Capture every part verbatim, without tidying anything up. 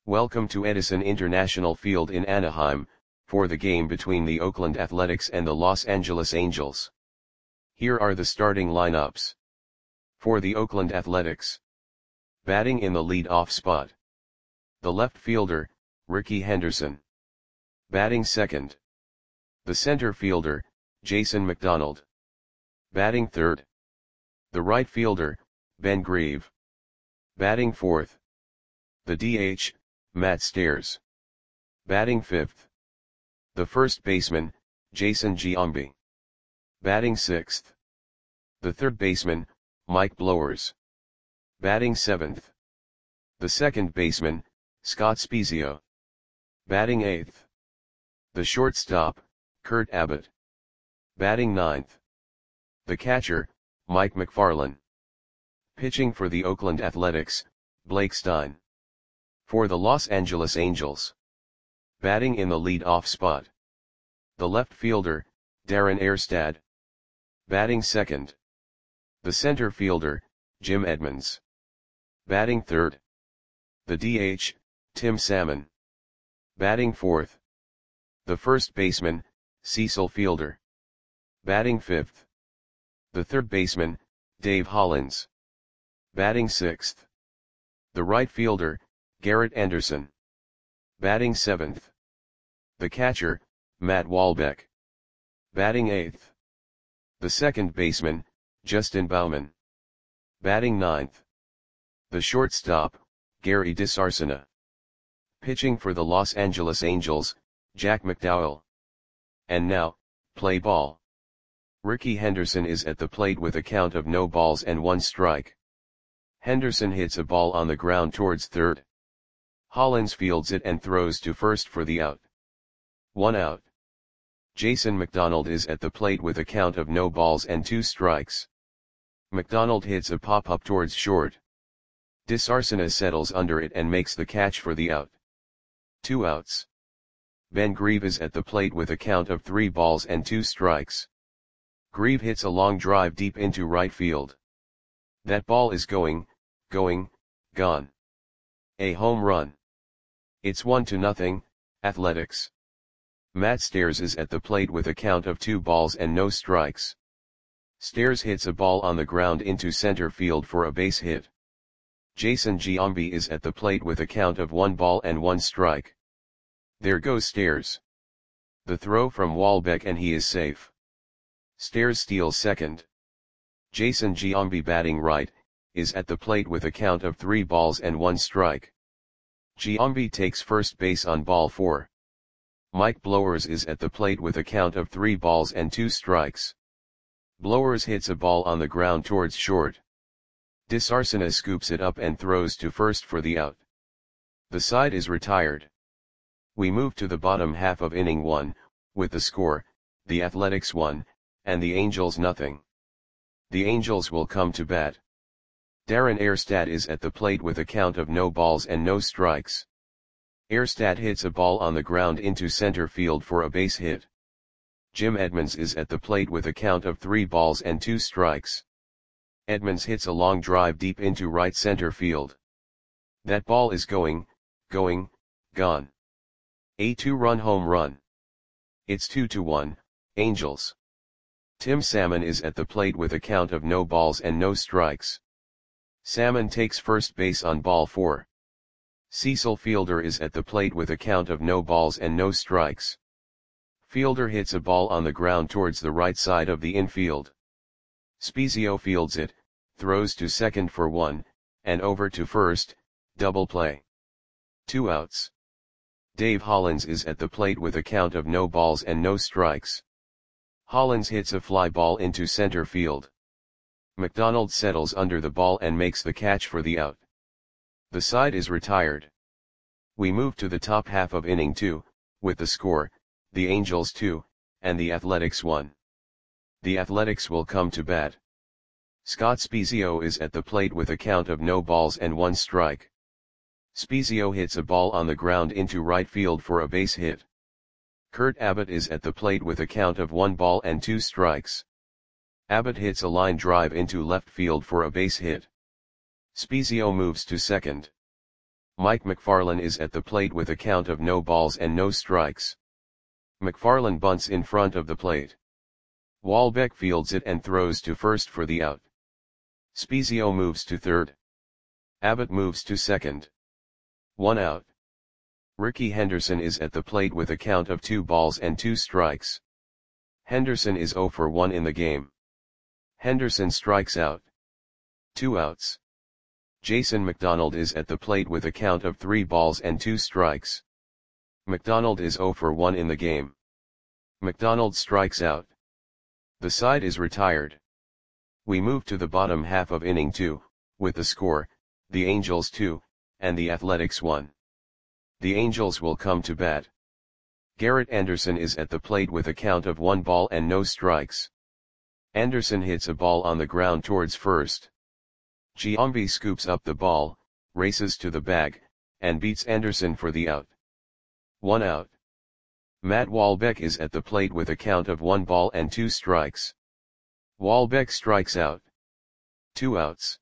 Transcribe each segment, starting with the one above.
Welcome to Edison International Field in Anaheim, for the game between the Oakland Athletics and the Los Angeles Angels. Here are the starting lineups. For the Oakland Athletics. Batting in the lead-off spot. The left fielder, Rickey Henderson. Batting second. The center fielder, Jason McDonald. Batting third. The right fielder, Ben Grieve. Batting fourth. The D H, Matt Stairs. Batting fifth. The first baseman, Jason Giambi. Batting sixth. The third baseman, Mike Blowers. Batting seventh. The second baseman, Scott Spiezio. Batting eighth. The shortstop, Kurt Abbott. Batting ninth. The catcher, Mike McFarland. Pitching for the Oakland Athletics, Blake Stein. For the Los Angeles Angels. Batting in the lead-off spot. The left fielder, Darren Erstad. Batting second. The center fielder, Jim Edmonds. Batting third. The D H, Tim Salmon. Batting fourth. The first baseman, Cecil Fielder. Batting fifth. The third baseman, Dave Hollins. Batting sixth. The right fielder, Garrett Anderson. Batting seventh. The catcher, Matt Walbeck. Batting eighth. The second baseman, Justin Bauman. Batting ninth. The shortstop, Gary DiSarcina. Pitching for the Los Angeles Angels, Jack McDowell. And now, play ball. Rickey Henderson is at the plate with a count of no balls and one strike. Henderson hits a ball on the ground towards third. Hollins fields it and throws to first for the out. One out. Jason McDonald is at the plate with a count of no balls and two strikes. McDonald hits a pop-up towards short. DiSarcina settles under it and makes the catch for the out. Two outs. Ben Grieve is at the plate with a count of three balls and two strikes. Grieve hits a long drive deep into right field. That ball is going, going, gone. A home run. It's one to nothing, Athletics. Matt Stairs is at the plate with a count of two balls and no strikes. Stairs hits a ball on the ground into center field for a base hit. Jason Giambi is at the plate with a count of one ball and one strike. There goes Stairs. The throw from Walbeck and he is safe. Stairs steals second. Jason Giambi, batting right, is at the plate with a count of three balls and one strike. Giambi takes first base on ball four. Mike Blowers is at the plate with a count of three balls and two strikes. Blowers hits a ball on the ground towards short. DiSarcina scoops it up and throws to first for the out. The side is retired. We move to the bottom half of inning one, with the score, the Athletics one, and the Angels nothing. The Angels will come to bat. Darren Erstad is at the plate with a count of no balls and no strikes. Erstad hits a ball on the ground into center field for a base hit. Jim Edmonds is at the plate with a count of three balls and two strikes. Edmonds hits a long drive deep into right center field. That ball is going, going, gone. A two-run home run. It's two to one, Angels. Tim Salmon is at the plate with a count of no balls and no strikes. Salmon takes first base on ball four. Cecil Fielder is at the plate with a count of no balls and no strikes. Fielder hits a ball on the ground towards the right side of the infield. Spiezio fields it, throws to second for one, and over to first, double play. Two outs. Dave Hollins is at the plate with a count of no balls and no strikes. Hollins hits a fly ball into center field. McDonald settles under the ball and makes the catch for the out. The side is retired. We move to the top half of inning two, with the score, the Angels two, and the Athletics one. The Athletics will come to bat. Scott Spiezio is at the plate with a count of no balls and one strike. Spiezio hits a ball on the ground into right field for a base hit. Kurt Abbott is at the plate with a count of one ball and two strikes. Abbott hits a line drive into left field for a base hit. Spiezio moves to second. Mike McFarland is at the plate with a count of no balls and no strikes. McFarland bunts in front of the plate. Walbeck fields it and throws to first for the out. Spezio moves to third. Abbott moves to second. One out. Ricky Henderson is at the plate with a count of two balls and two strikes. Henderson is zero for one in the game. Henderson strikes out. Two outs. Jason McDonald is at the plate with a count of three balls and two strikes. McDonald is zero for one in the game. McDonald strikes out. The side is retired. We move to the bottom half of inning two, with the score, the Angels two, and the Athletics one. The Angels will come to bat. Garrett Anderson is at the plate with a count of one ball and no strikes. Anderson hits a ball on the ground towards first. Giambi scoops up the ball, races to the bag, and beats Anderson for the out. One out. Matt Walbeck is at the plate with a count of one ball and two strikes. Walbeck strikes out. Two outs.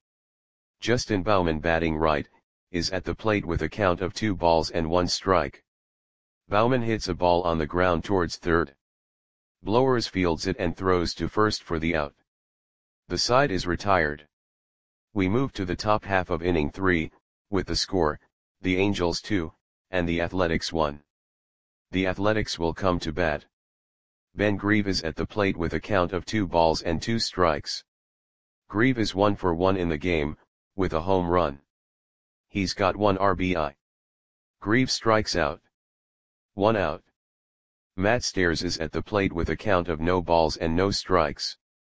Justin Bauman, batting right, is at the plate with a count of two balls and one strike. Bauman hits a ball on the ground towards third. Blowers fields it and throws to first for the out. The side is retired. We move to the top half of inning three, with the score, the Angels two, and the Athletics one. The Athletics will come to bat. Ben Grieve is at the plate with a count of two balls and two strikes. Grieve is one for one in the game, with a home run. He's got one R B I. Grieve strikes out. One out. Matt Stairs is at the plate with a count of no balls and no strikes.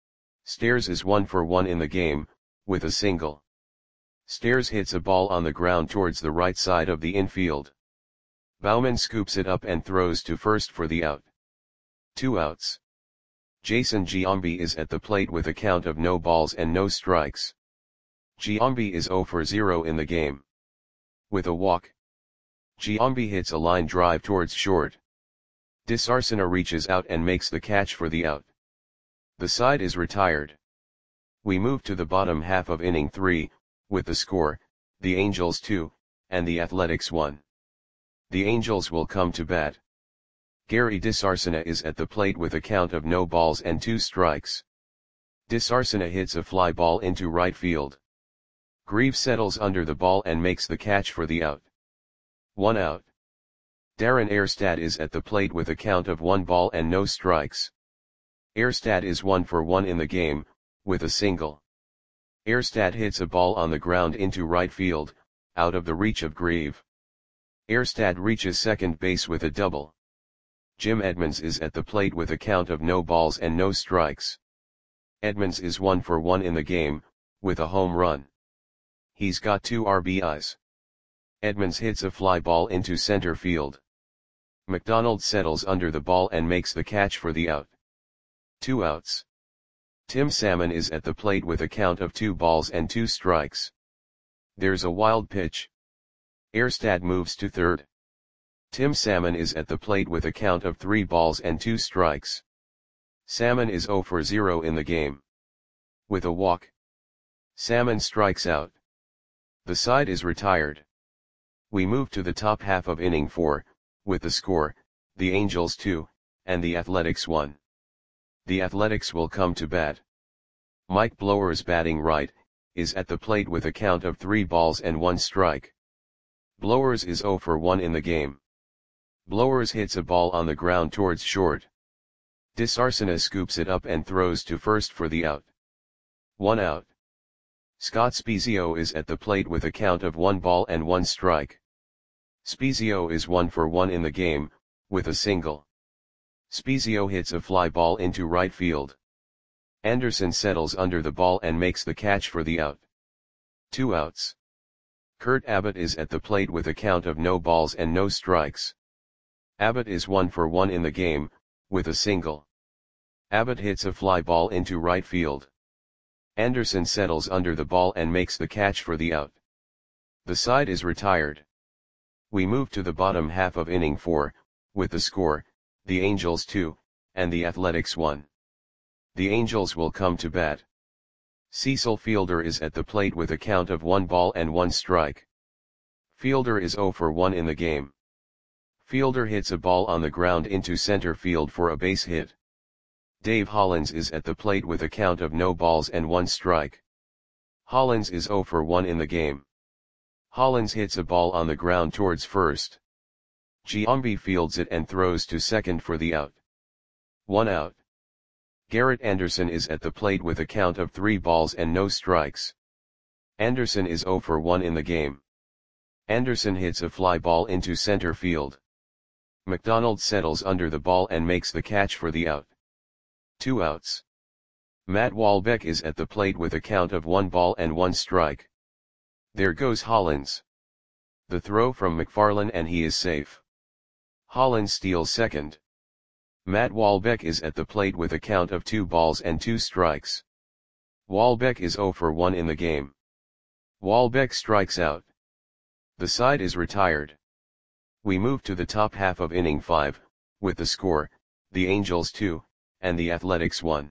Stairs is one for one in the game, with a single. Stairs hits a ball on the ground towards the right side of the infield. Bauman scoops it up and throws to first for the out. Two outs. Jason Giambi is at the plate with a count of no balls and no strikes. Giambi is zero for zero in the game. With a walk. Giambi hits a line drive towards short. DeSarcina reaches out and makes the catch for the out. The side is retired. We move to the bottom half of inning three, with the score, the Angels two, and the Athletics one. The Angels will come to bat. Gary DeSarcina is at the plate with a count of no balls and two strikes. DeSarcina hits a fly ball into right field. Grieve settles under the ball and makes the catch for the out. One out. Darren Erstad is at the plate with a count of one ball and no strikes. Erstad is one for one in the game, with a single. Erstad hits a ball on the ground into right field, out of the reach of Grieve. Erstad reaches second base with a double. Jim Edmonds is at the plate with a count of no balls and no strikes. Edmonds is one for one in the game, with a home run. He's got two R B Is. Edmonds hits a fly ball into center field. McDonald settles under the ball and makes the catch for the out. Two outs. Tim Salmon is at the plate with a count of two balls and two strikes. There's a wild pitch. Erstad moves to third. Tim Salmon is at the plate with a count of three balls and two strikes. Salmon is zero for zero in the game. With a walk. Salmon strikes out. The side is retired. We move to the top half of inning four, with the score, the Angels two, and the Athletics one. The Athletics will come to bat. Mike Blowers, batting right, is at the plate with a count of three balls and one strike. Blowers is zero for one in the game. Blowers hits a ball on the ground towards short. DeSarcina scoops it up and throws to first for the out. One out. Scott Spezio is at the plate with a count of one ball and one strike. Spezio is one for one in the game, with a single. Spezio hits a fly ball into right field. Anderson settles under the ball and makes the catch for the out. Two outs. Kurt Abbott is at the plate with a count of no balls and no strikes. Abbott is one for one in the game, with a single. Abbott hits a fly ball into right field. Anderson settles under the ball and makes the catch for the out. The side is retired. We move to the bottom half of inning four, with the score, the Angels two, and the Athletics one. The Angels will come to bat. Cecil Fielder is at the plate with a count of one ball and one strike. Fielder is zero for one in the game. Fielder hits a ball on the ground into center field for a base hit. Dave Hollins is at the plate with a count of no balls and one strike. Hollins is zero for one in the game. Hollins hits a ball on the ground towards first. Giambi fields it and throws to second for the out. One out. Garrett Anderson is at the plate with a count of three balls and no strikes. Anderson is zero for one in the game. Anderson hits a fly ball into center field. McDonald settles under the ball and makes the catch for the out. Two outs. Matt Walbeck is at the plate with a count of one ball and one strike. There goes Hollins. The throw from McFarland and he is safe. Hollins steals second. Matt Walbeck is at the plate with a count of two balls and two strikes. Walbeck is zero for one in the game. Walbeck strikes out. The side is retired. We move to the top half of inning five, with the score, the Angels two, and the Athletics one.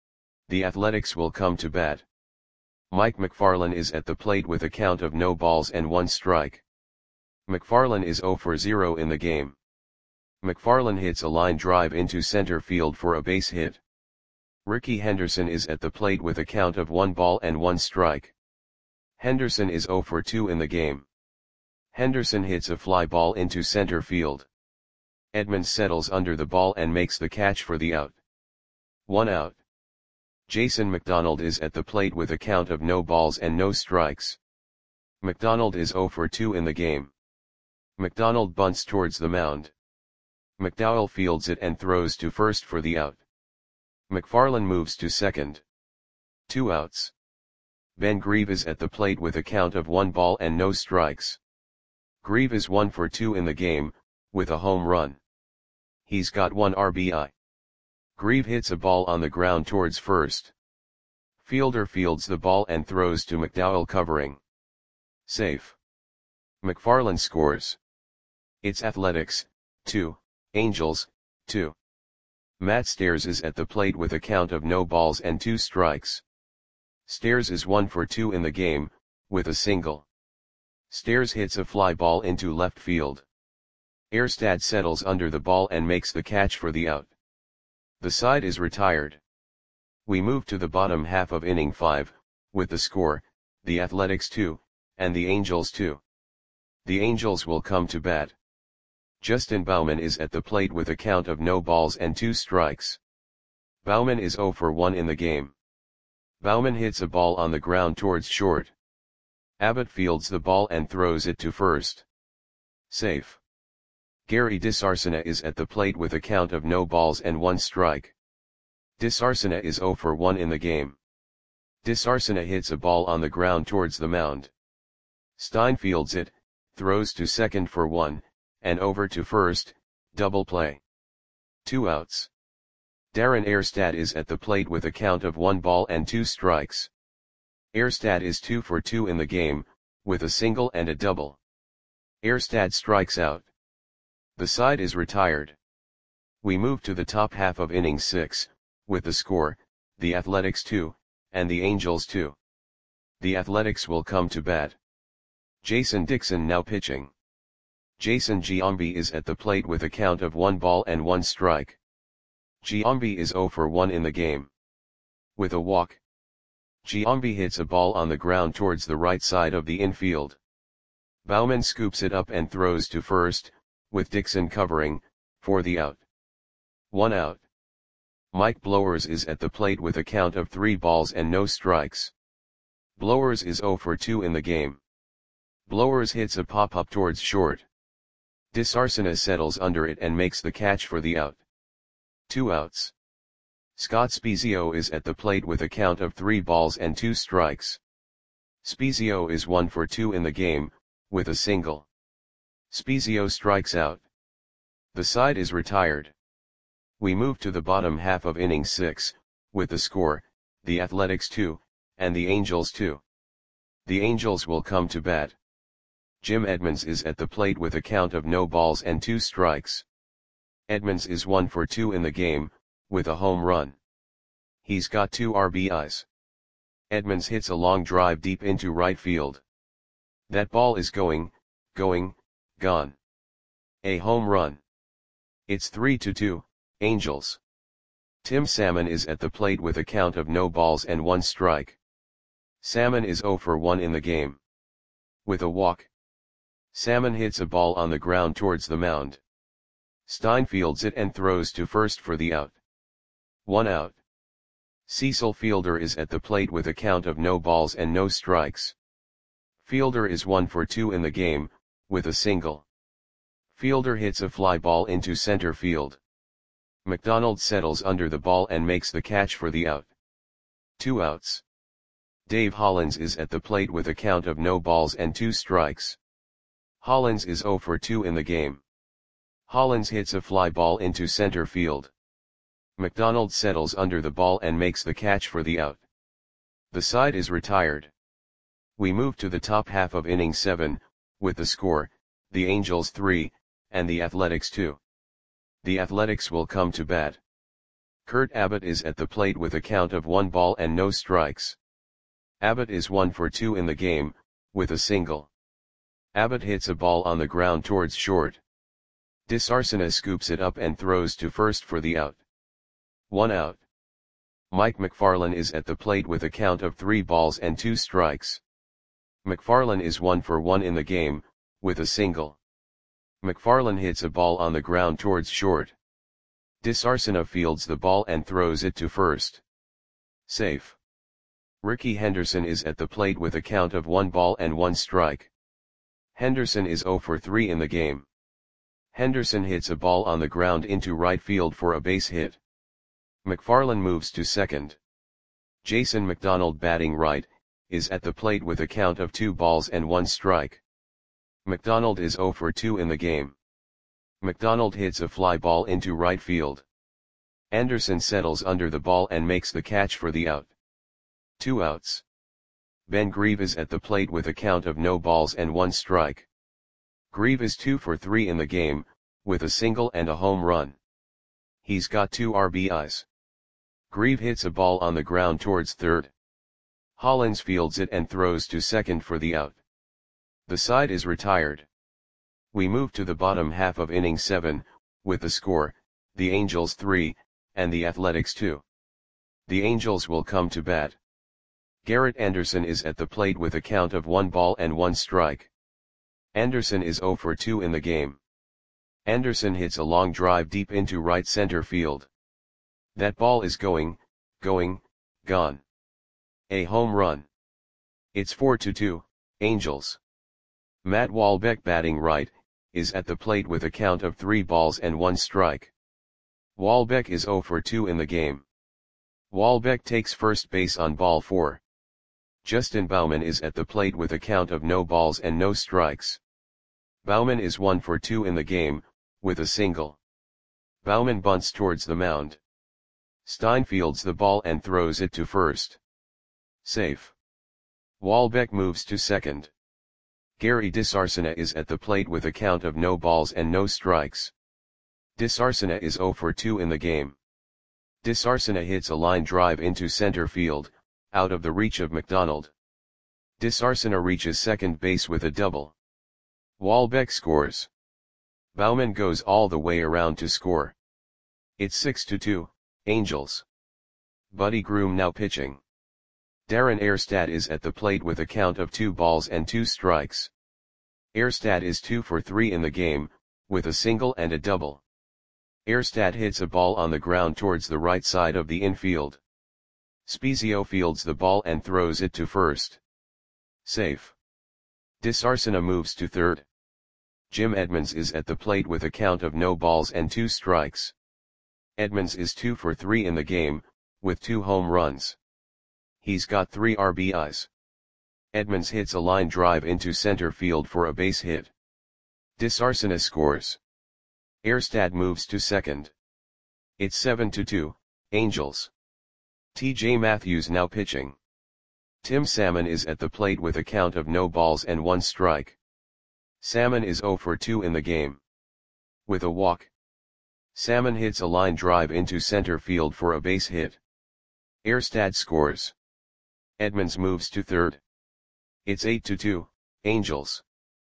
The Athletics will come to bat. Mike McFarland is at the plate with a count of no balls and one strike. McFarland is zero for zero in the game. McFarland hits a line drive into center field for a base hit. Ricky Henderson is at the plate with a count of one ball and one strike. Henderson is zero for two in the game. Henderson hits a fly ball into center field. Edmonds settles under the ball and makes the catch for the out. One out. Jason McDonald is at the plate with a count of no balls and no strikes. McDonald is zero for two in the game. McDonald bunts towards the mound. McDowell fields it and throws to first for the out. McFarland moves to second. Two outs. Ben Grieve is at the plate with a count of one ball and no strikes. Grieve is one for two in the game, with a home run. He's got one R B I. Grieve hits a ball on the ground towards first. Fielder fields the ball and throws to McDowell covering. Safe. McFarland scores. It's Athletics, two, Angels, two. Matt Stairs is at the plate with a count of no balls and two strikes. Stairs is one for two in the game, with a single. Stairs hits a fly ball into left field. Erstad settles under the ball and makes the catch for the out. The side is retired. We move to the bottom half of inning five, with the score, the Athletics two, and the Angels two. The Angels will come to bat. Justin Bauman is at the plate with a count of no balls and two strikes. Bauman is zero for one in the game. Bauman hits a ball on the ground towards short. Abbott fields the ball and throws it to first. Safe. Gary DeSarcina is at the plate with a count of no balls and one strike. DeSarcina is zero for one in the game. DeSarcina hits a ball on the ground towards the mound. Stein fields it, throws to second for one, and over to first, double play. Two outs. Darren Erstad is at the plate with a count of one ball and two strikes. Erstad is two for two in the game, with a single and a double. Erstad strikes out. The side is retired. We move to the top half of inning six, with the score, the Athletics two, and the Angels two. The Athletics will come to bat. Jason Dixon now pitching. Jason Giambi is at the plate with a count of one ball and one strike. Giambi is zero for one in the game. With a walk. Giambi hits a ball on the ground towards the right side of the infield. Bauman scoops it up and throws to first, with Dixon covering, for the out. One out. Mike Blowers is at the plate with a count of three balls and no strikes. Blowers is zero for two in the game. Blowers hits a pop-up towards short. DeSarcina settles under it and makes the catch for the out. Two outs. Scott Spiezio is at the plate with a count of three balls and two strikes. Spiezio is one for two in the game, with a single. Spiezio strikes out. The side is retired. We move to the bottom half of inning six, with the score, the Athletics two, and the Angels two. The Angels will come to bat. Jim Edmonds is at the plate with a count of no balls and two strikes. Edmonds is one for two in the game, with a home run. He's got two R B Is. Edmonds hits a long drive deep into right field. That ball is going, going, gone. A home run. It's three to two, Angels. Tim Salmon is at the plate with a count of no balls and one strike. Salmon is zero for one in the game. With a walk. Salmon hits a ball on the ground towards the mound. Stein fields it and throws to first for the out. One out. Cecil Fielder is at the plate with a count of no balls and no strikes. Fielder is one for two in the game, with a single. Fielder hits a fly ball into center field. McDonald settles under the ball and makes the catch for the out. Two outs. Dave Hollins is at the plate with a count of no balls and two strikes. Hollins is zero for two in the game. Hollins hits a fly ball into center field. McDonald settles under the ball and makes the catch for the out. The side is retired. We move to the top half of inning seven, with the score, the Angels three, and the Athletics two. The Athletics will come to bat. Kurt Abbott is at the plate with a count of one ball and no strikes. Abbott is one for two in the game, with a single. Abbott hits a ball on the ground towards short. DeSarcina scoops it up and throws to first for the out. One out. Mike McFarland is at the plate with a count of three balls and two strikes. McFarland is one for one in the game, with a single. McFarland hits a ball on the ground towards short. DeSarcina fields the ball and throws it to first. Safe. Ricky Henderson is at the plate with a count of one ball and one strike. Henderson is zero for three in the game. Henderson hits a ball on the ground into right field for a base hit. McFarland moves to second. Jason McDonald, batting right, is at the plate with a count of two balls and one strike. McDonald is zero for two in the game. McDonald hits a fly ball into right field. Anderson settles under the ball and makes the catch for the out. Two outs. Ben Grieve is at the plate with a count of no balls and one strike. Grieve is two for three in the game, with a single and a home run. He's got two R B Is. Grieve hits a ball on the ground towards third. Hollins fields it and throws to second for the out. The side is retired. We move to the bottom half of inning seven, with the score, the Angels three, and the Athletics two. The Angels will come to bat. Garrett Anderson is at the plate with a count of one ball and one strike. Anderson is zero for two in the game. Anderson hits a long drive deep into right center field. That ball is going, going, gone. A home run. It's four to two, Angels. Matt Walbeck, batting right, is at the plate with a count of three balls and one strike. Walbeck is zero for two in the game. Walbeck takes first base on ball four. Justin Bauman is at the plate with a count of no balls and no strikes. Bauman is one for two in the game, with a single. Bauman bunts towards the mound. Stein fields the ball and throws it to first. Safe. Walbeck moves to second. Gary DeSarcina is at the plate with a count of no balls and no strikes. DeSarcina is zero for two in the game. DeSarcina hits a line drive into center field, out of the reach of McDonald. DeSarcina reaches second base with a double. Walbeck scores. Bauman goes all the way around to score. It's six to two, Angels. Buddy Groom now pitching. Darren Erstad is at the plate with a count of two balls and two strikes. Erstad is two for three in the game, with a single and a double. Erstad hits a ball on the ground towards the right side of the infield. Spezio fields the ball and throws it to first. Safe. DeSarcina moves to third. Jim Edmonds is at the plate with a count of no balls and two strikes. Edmonds is two for three in the game, with two home runs. He's got three R B Is. Edmonds hits a line drive into center field for a base hit. DeSarcina scores. Erstad moves to second. It's seven to two, Angels. T J Matthews now pitching. Tim Salmon is at the plate with a count of no balls and one strike. Salmon is zero for two in the game. With a walk. Salmon hits a line drive into center field for a base hit. Erstad scores. Edmonds moves to third. It's eight to two, Angels.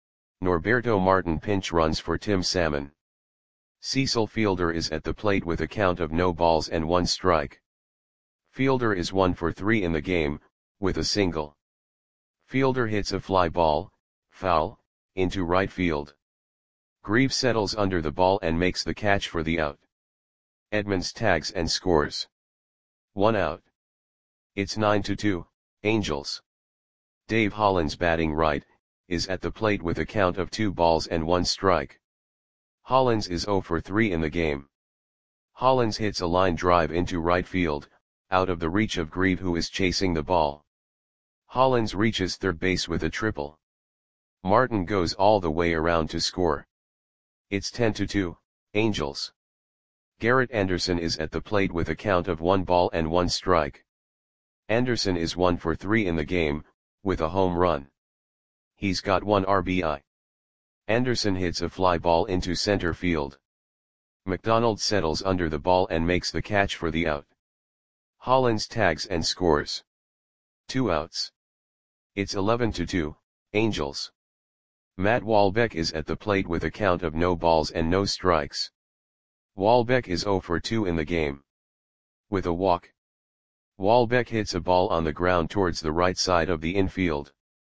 Norberto Martin pinch runs for Tim Salmon. Cecil Fielder is at the plate with a count of no balls and one strike. Fielder is one for three in the game, with a single. Fielder hits a fly ball, foul, into right field. Greaves settles under the ball and makes the catch for the out. Edmonds tags and scores. One out. It's nine to two, Angels. Dave Hollins, batting right, is at the plate with a count of two balls and one strike. Hollins is zero for three in the game. Hollins hits a line drive into right field, out of the reach of Greaves, who is chasing the ball. Hollins reaches third base with a triple. Martin goes all the way around to score. It's ten to two, Angels. Garrett Anderson is at the plate with a count of one ball and one strike. Anderson is one for three in the game, with a home run. He's got one R B I. Anderson hits a fly ball into center field. McDonald settles under the ball and makes the catch for the out. Hollins tags and scores. Two outs. It's eleven to two, Angels. Matt Walbeck is at the plate with a count of no balls and no strikes. Walbeck is zero for two in the game. With a walk. Walbeck hits a ball on the ground towards the right side of the infield.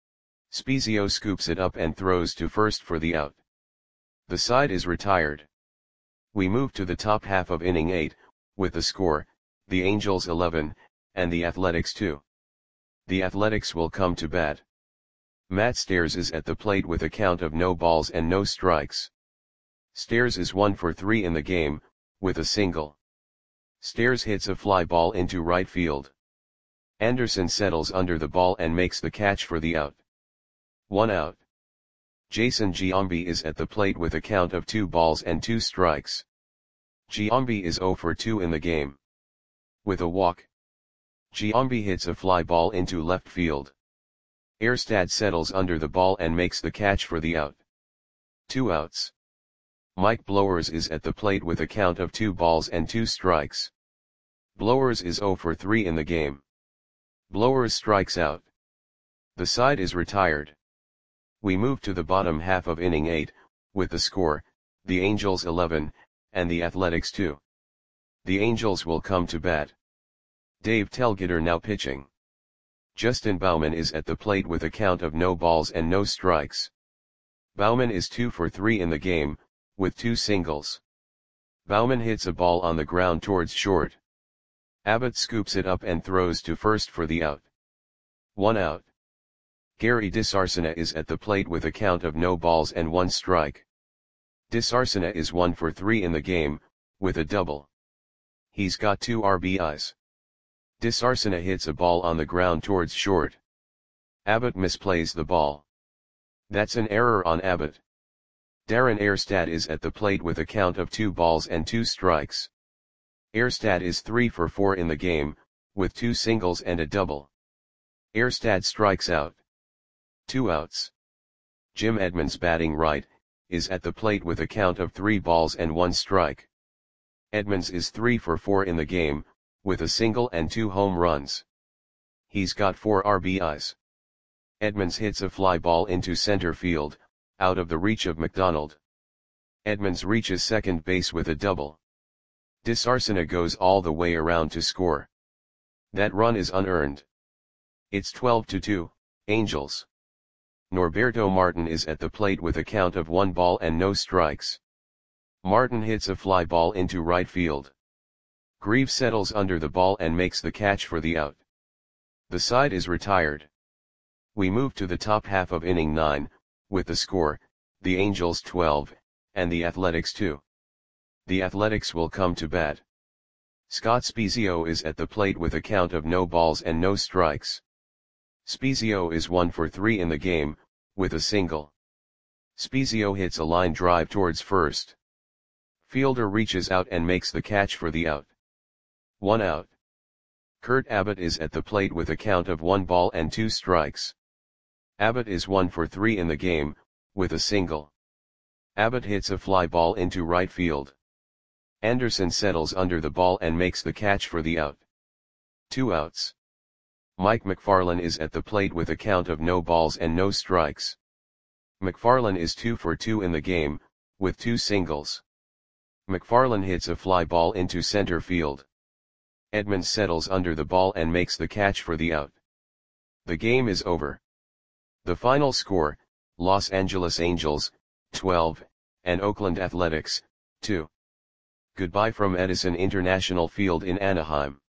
Spezio scoops it up and throws to first for the out. The side is retired. We move to the top half of inning eight, with the score, the Angels eleven, and the Athletics two. The Athletics will come to bat. Matt Stairs is at the plate with a count of no balls and no strikes. Stairs is one for three in the game, with a single. Stairs hits a fly ball into right field. Anderson settles under the ball and makes the catch for the out. One out. Jason Giambi is at the plate with a count of two balls and two strikes. Giambi is zero for two in the game. With a walk. Giambi hits a fly ball into left field. Erstad settles under the ball and makes the catch for the out. Two outs. Mike Blowers is at the plate with a count of two balls and two strikes. Blowers is zero for three in the game. Blowers strikes out. The side is retired. We move to the bottom half of inning eight, with the score, the Angels eleven, and the Athletics two. The Angels will come to bat. Dave Telgeter now pitching. Justin Bauman is at the plate with a count of no balls and no strikes. Bauman is two for three in the game, with two singles. Bauman hits a ball on the ground towards short. Abbott scoops it up and throws to first for the out. One out. Gary DeSarcina is at the plate with a count of no balls and one strike. DeSarcina is one for three in the game, with a double. He's got two R B Is. DeSarcina hits a ball on the ground towards short. Abbott misplays the ball. That's an error on Abbott. Darren Erstad is at the plate with a count of two balls and two strikes. Erstad is three for four in the game, with two singles and a double. Erstad strikes out. Two outs. Jim Edmonds, batting right, is at the plate with a count of three balls and one strike. Edmonds is three for four in the game, with a single and two home runs. He's got four R B Is. Edmonds hits a fly ball into center field, out of the reach of McDonald. Edmonds reaches second base with a double. DeSarcina goes all the way around to score. That run is unearned. It's twelve to two, Angels. Norberto Martin is at the plate with a count of one ball and no strikes. Martin hits a fly ball into right field. Greaves settles under the ball and makes the catch for the out. The side is retired. We move to the top half of inning nine, with the score, the Angels twelve, and the Athletics two. The Athletics will come to bat. Scott Spezio is at the plate with a count of no balls and no strikes. Spezio is one for three in the game, with a single. Spezio hits a line drive towards first. Fielder reaches out and makes the catch for the out. One out. Kurt Abbott is at the plate with a count of one ball and two strikes. Abbott is one for three in the game, with a single. Abbott hits a fly ball into right field. Anderson settles under the ball and makes the catch for the out. Two outs. Mike McFarland is at the plate with a count of no balls and no strikes. McFarland is two for two in the game, with two singles. McFarland hits a fly ball into center field. Edmonds settles under the ball and makes the catch for the out. The game is over. The final score, Los Angeles Angels, twelve, and Oakland Athletics, two. Goodbye from Edison International Field in Anaheim.